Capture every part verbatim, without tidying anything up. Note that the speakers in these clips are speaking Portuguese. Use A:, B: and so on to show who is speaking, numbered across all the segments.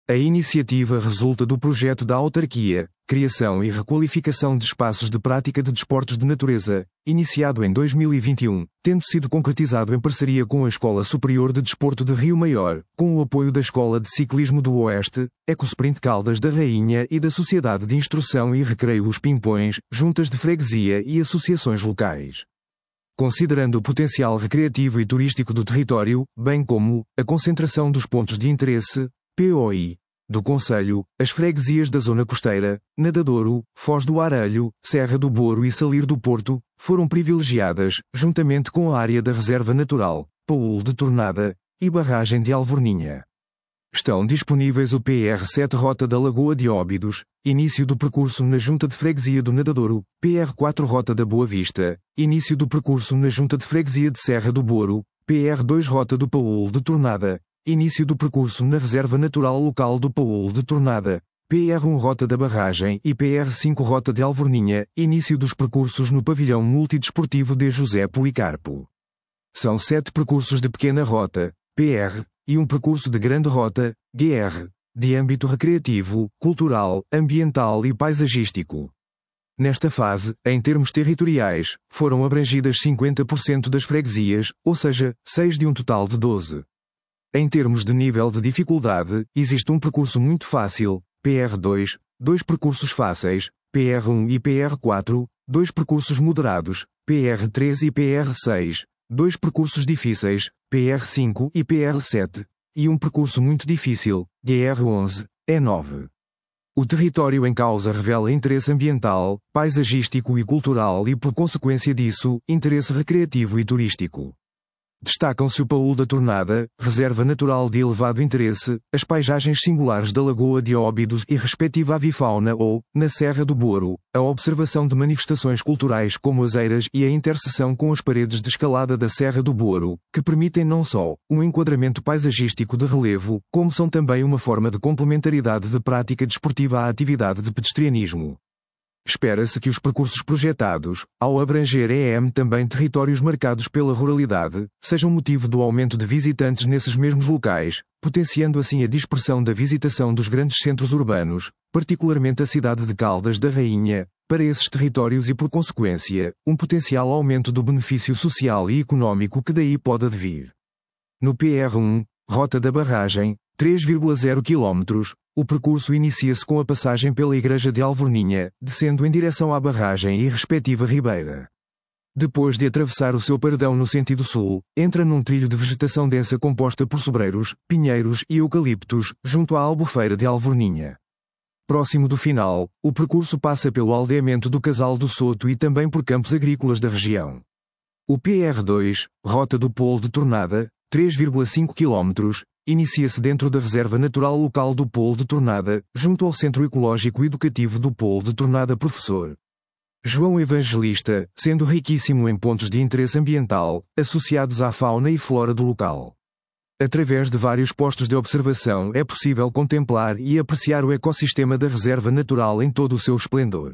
A: A iniciativa resulta do projeto da autarquia, criação e requalificação de espaços de prática de desportos de natureza, iniciado em dois mil e vinte e um, tendo sido concretizado em parceria com a Escola Superior de Desporto de Rio Maior, com o apoio da Escola de Ciclismo do Oeste, Ecosprint Caldas da Rainha e da Sociedade de Instrução e Recreio Os Pimpões, juntas de freguesia e associações locais. Considerando o potencial recreativo e turístico do território, bem como a concentração dos pontos de interesse, P O I, do concelho, as freguesias da Zona Costeira, Nadadouro, Foz do Arelho, Serra do Boro e Salir do Porto, foram privilegiadas, juntamente com a área da Reserva Natural, Paúl de Tornada, e Barragem de Alvorninha. Estão disponíveis o P R sete Rota da Lagoa de Óbidos, início do percurso na Junta de Freguesia do Nadadouro, P R quatro Rota da Boa Vista, início do percurso na Junta de Freguesia de Serra do Boro, P R dois Rota do Paúl de Tornada, início do percurso na Reserva Natural Local do Paúl de Tornada, P R um Rota da Barragem e P R cinco Rota de Alvorninha, início dos percursos no Pavilhão Multidesportivo de José Policarpo. São sete percursos de pequena rota, P R, e um percurso de grande rota, G R, de âmbito recreativo, cultural, ambiental e paisagístico. Nesta fase, em termos territoriais, foram abrangidas cinquenta por cento das freguesias, ou seja, seis de um total de doze. Em termos de nível de dificuldade, existe um percurso muito fácil, P R dois, dois percursos fáceis, P R um e P R quatro, dois percursos moderados, P R três e P R seis, dois percursos difíceis, P R cinco e P R sete, e um percurso muito difícil, G R onze, E nove. O território em causa revela interesse ambiental, paisagístico e cultural e, por consequência disso, interesse recreativo e turístico. Destacam-se o Paúl da Tornada, reserva natural de elevado interesse, as paisagens singulares da Lagoa de Óbidos e respectiva avifauna ou, na Serra do Boro, a observação de manifestações culturais como as eiras e a interseção com as paredes de escalada da Serra do Boro, que permitem não só um enquadramento paisagístico de relevo, como são também uma forma de complementaridade de prática desportiva à atividade de pedestrianismo. Espera-se que os percursos projetados, ao abranger E M também territórios marcados pela ruralidade, sejam motivo do aumento de visitantes nesses mesmos locais, potenciando assim a dispersão da visitação dos grandes centros urbanos, particularmente a cidade de Caldas da Rainha, para esses territórios e, por consequência, um potencial aumento do benefício social e económico que daí pode advir. No P R um, Rota da Barragem, três vírgula zero quilômetros, o percurso inicia-se com a passagem pela Igreja de Alvorninha, descendo em direção à barragem e respectiva ribeira. Depois de atravessar o seu paredão no sentido sul, entra num trilho de vegetação densa composta por sobreiros, pinheiros e eucaliptos, junto à Albufeira de Alvorninha. Próximo do final, o percurso passa pelo aldeamento do Casal do Soto e também por campos agrícolas da região. O P R dois, Rota do Polo de Tornada, três vírgula cinco quilômetros, inicia-se dentro da Reserva Natural Local do Polo de Tornada, junto ao Centro Ecológico Educativo do Polo de Tornada Professor João Evangelista, sendo riquíssimo em pontos de interesse ambiental, associados à fauna e flora do local. Através de vários postos de observação é possível contemplar e apreciar o ecossistema da Reserva Natural em todo o seu esplendor.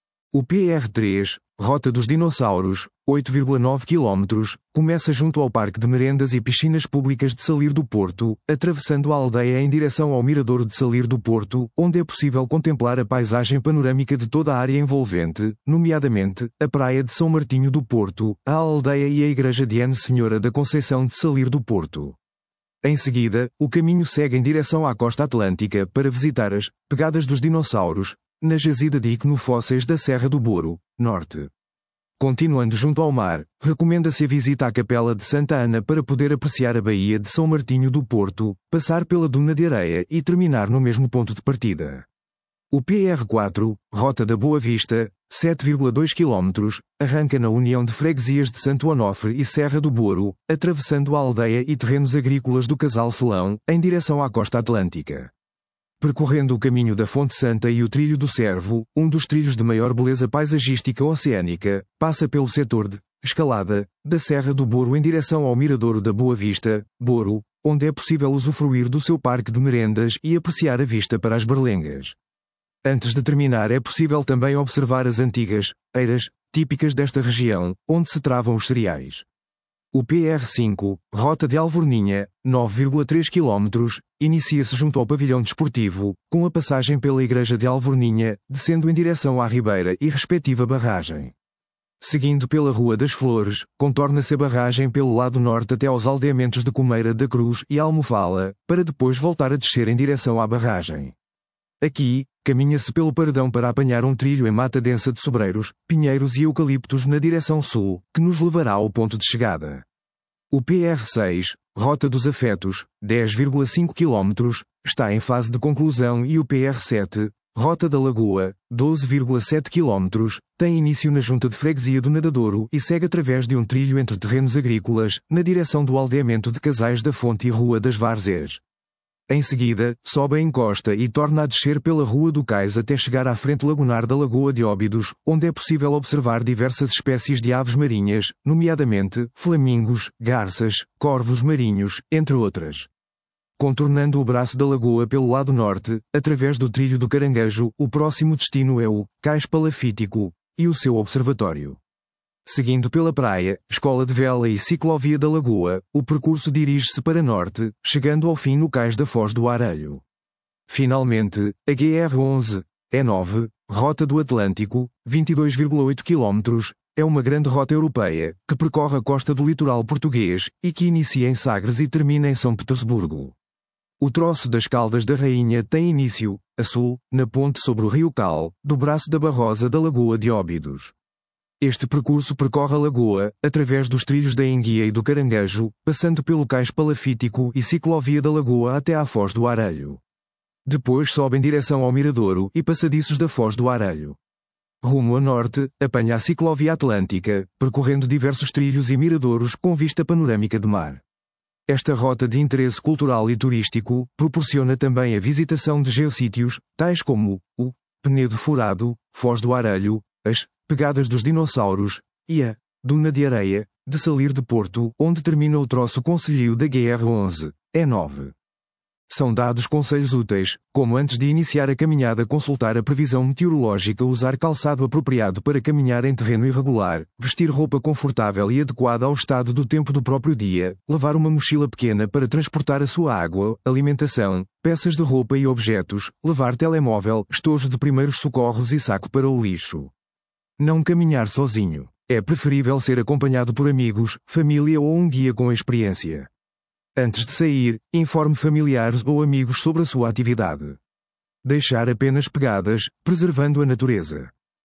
A: O P R três, Rota dos Dinossauros, oito vírgula nove quilômetros, começa junto ao Parque de Merendas e Piscinas Públicas de Salir do Porto, atravessando a aldeia em direção ao Miradouro de Salir do Porto, onde é possível contemplar a paisagem panorâmica de toda a área envolvente, nomeadamente, a Praia de São Martinho do Porto, a aldeia e a Igreja de N Senhora da Conceição de Salir do Porto. Em seguida, o caminho segue em direção à costa atlântica para visitar as Pegadas dos Dinossauros, na jazida de icnofósseis da Serra do Boro, norte. Continuando junto ao mar, recomenda-se a visita à Capela de Santa Ana para poder apreciar a Baía de São Martinho do Porto, passar pela Duna de Areia e terminar no mesmo ponto de partida. O P R quatro, Rota da Boa Vista, sete vírgula dois quilômetros, arranca na união de freguesias de Santo Onofre e Serra do Boro, atravessando a aldeia e terrenos agrícolas do Casal Selão, em direção à costa atlântica. Percorrendo o caminho da Fonte Santa e o Trilho do Cervo, um dos trilhos de maior beleza paisagística oceânica, passa pelo setor de escalada da Serra do Boro em direção ao Miradouro da Boa Vista, Boro, onde é possível usufruir do seu parque de merendas e apreciar a vista para as Berlengas. Antes de terminar, é possível também observar as antigas eiras típicas desta região, onde se travam os cereais. O P R cinco, Rota de Alvorninha, nove vírgula três quilómetros, inicia-se junto ao pavilhão desportivo, com a passagem pela Igreja de Alvorninha, descendo em direção à Ribeira e respectiva barragem. Seguindo pela Rua das Flores, contorna-se a barragem pelo lado norte até aos aldeamentos de Comeira da Cruz e Almofala, para depois voltar a descer em direção à barragem. Aqui, caminha-se pelo paredão para apanhar um trilho em mata densa de sobreiros, pinheiros e eucaliptos na direção sul, que nos levará ao ponto de chegada. O P R seis, Rota dos Afetos, dez vírgula cinco quilómetros, está em fase de conclusão e o P R sete, Rota da Lagoa, doze vírgula sete quilómetros, tem início na junta de freguesia do Nadadouro e segue através de um trilho entre terrenos agrícolas, na direção do aldeamento de Casais da Fonte e Rua das Várzeas. Em seguida, sobe a encosta e torna a descer pela Rua do Cais até chegar à frente lagunar da Lagoa de Óbidos, onde é possível observar diversas espécies de aves marinhas, nomeadamente flamingos, garças, corvos marinhos, entre outras. Contornando o braço da lagoa pelo lado norte, através do trilho do Caranguejo, o próximo destino é o Cais Palafítico e o seu observatório. Seguindo pela praia, Escola de Vela e Ciclovia da Lagoa, o percurso dirige-se para norte, chegando ao fim no Cais da Foz do Arelho. Finalmente, a G R onze, E nove, Rota do Atlântico, vinte e dois vírgula oito quilómetros, é uma grande rota europeia, que percorre a costa do litoral português, e que inicia em Sagres e termina em São Petersburgo. O troço das Caldas da Rainha tem início, a sul, na ponte sobre o rio Cal, do braço da Barrosa da Lagoa de Óbidos. Este percurso percorre a lagoa, através dos trilhos da Enguia e do Caranguejo, passando pelo Cais Palafítico e Ciclovia da Lagoa até à Foz do Arelho. Depois sobe em direção ao Miradouro e passadiços da Foz do Arelho. Rumo a norte, apanha a Ciclovia Atlântica, percorrendo diversos trilhos e miradouros com vista panorâmica de mar. Esta rota de interesse cultural e turístico proporciona também a visitação de geossítios, tais como o Penedo Furado, Foz do Arelho, as Pegadas dos Dinossauros e a Duna de Areia, de Salir de Porto, onde termina o troço concelhio da G R onze, E nove. São dados conselhos úteis, como antes de iniciar a caminhada consultar a previsão meteorológica, usar calçado apropriado para caminhar em terreno irregular, vestir roupa confortável e adequada ao estado do tempo do próprio dia, levar uma mochila pequena para transportar a sua água, alimentação, peças de roupa e objetos, levar telemóvel, estojo de primeiros socorros e saco para o lixo. Não caminhar sozinho. É preferível ser acompanhado por amigos, família ou um guia com experiência. Antes de sair, informe familiares ou amigos sobre a sua atividade. Deixar apenas pegadas, preservando a natureza.